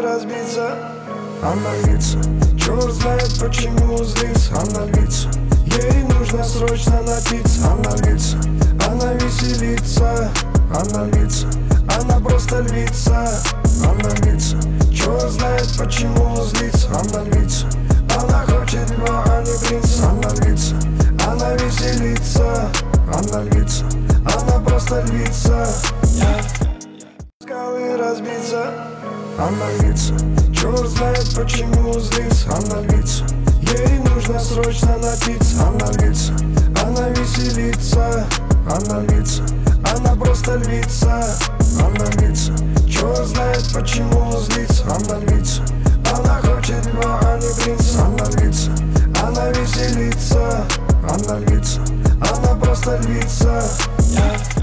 разбиться. Она льется, черт знает почему злится. Она льется, ей нужно срочно напиться. Она льется, она веселится. Она льется, она просто льется. Она льется, черт знает почему злится. Она льется, она хочет льва, а не принца. Она льется, она веселится. Она льется, она просто львица. Скалы разбиться. Она льется, черт знает почему злится. Она льется, ей нужно срочно напиться. Она льется, она веселится. Она льется, она просто львица. Она льется, черт знает почему злится. Она льется, она хочет льва, а не принца. Она льется, она веселится. Она льется, она просто львица.